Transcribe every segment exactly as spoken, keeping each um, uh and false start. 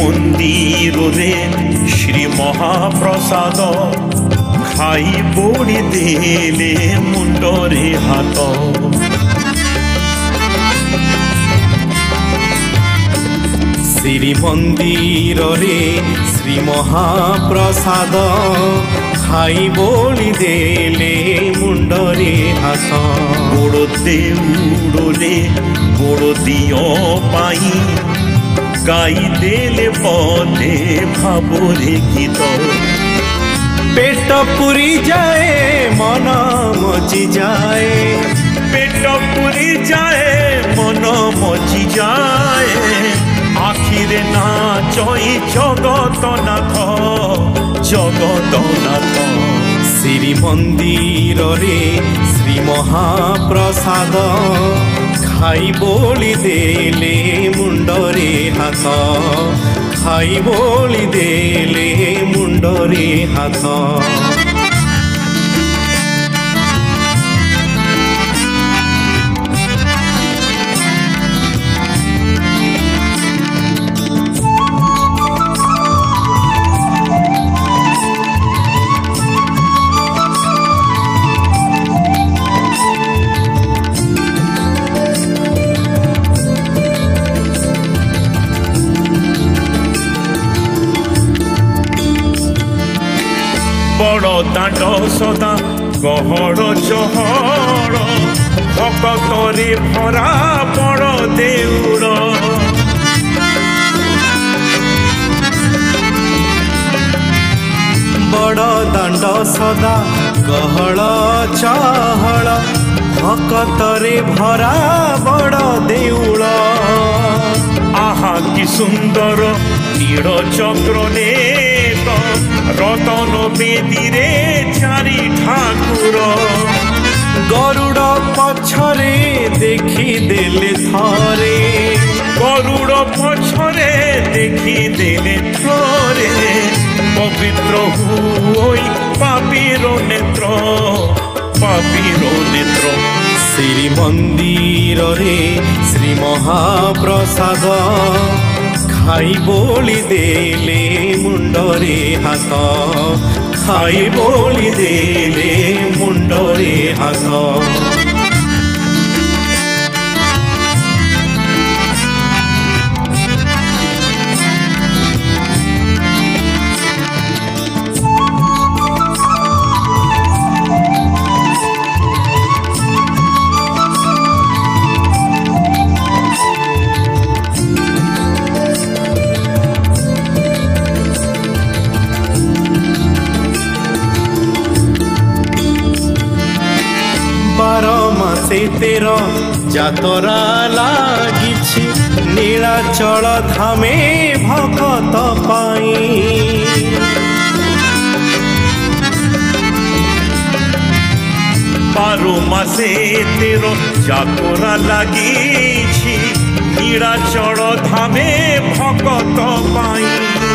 मंदिर रे श्री महाप्रसाद खाई बोड़ी देले मुंडरे हाथ श्री मंदिर रे श्री महाप्रसाद खाई बोली देले मुंडरे हाथ गोड़ देउड़े गोड़ दियो पाई गाई देले पदे भावरे गीत पेट पुरी जाए मन मची जाए पेट पुरी जाए मन मची जाए आखिरे नाचई जगत नाथ जगत नाथ श्री मंदिर रे श्री महाप्रसाद खाई बोली देले मुंडरे हाथ खाई बोली देले मुंडरे हाथ बड़ दांड सदा गहड़ चहड़ भक्तरे भरा बड़ देउड़ बड़ दांड सदा गहड़ चहड़ भक्तरे भरा बड़ देउड़ आहा कि सुंदर नीड़ चक्र ने रतन बेदीरे चारि ठाकुर गरुड़ पछरे देखी देले थरे गरुड़ पछरे देखी देले थरे पवित्र हुई पापीर नेत्र पापीर नेत्र श्री मंदिर रे श्री महाप्रसाद खाई बोली देले मुंडरे हाथ खाई बोली देले मुंडरे हाथ से तेरा जातरा लागिछि नीलाचल धामे भगत पाई बारो मासे तेरो जातरा लागिछि नीलाचल धामे भगत पाई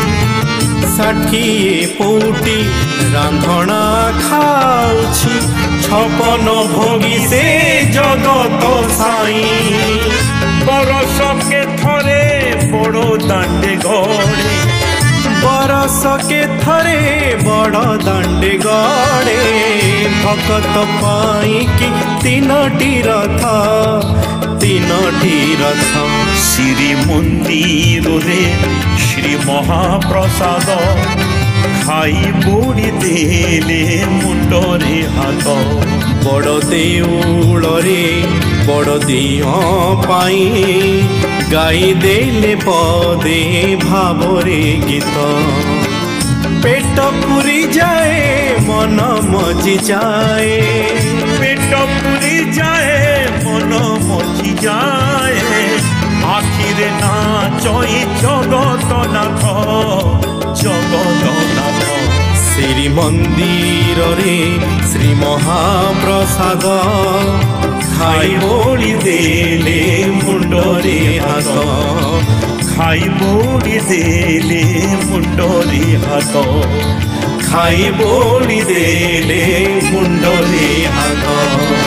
षाठिए पौटी रांधणा खाउछि छपन भोगी से जगत साई बरस के थरे बड़ो दांडे गड़े बरस के थरे बड़ दांडे गड़े भगत पाई कि तीनोटी रथ तीनोटी रथ श्री मंदिर रे श्री महाप्रसाद खाई बोड़ी देले मुंडरे हाथ बड़ देउड़ रे बड़ दियो पाई गाई देले पदे भावरे गीत पेट पुरी जाए मन मची जाए पेट पुरी जाए मन मची जाए आखिरे नाचई जगत नाथ जगत नाथ श्री मंदिर रे श्री महाप्रसाद खाई बोली देले मुंडरे हाथ खाई बोली देले मुंडरे हाथ खाई बोली देले मुंडरे हाथ।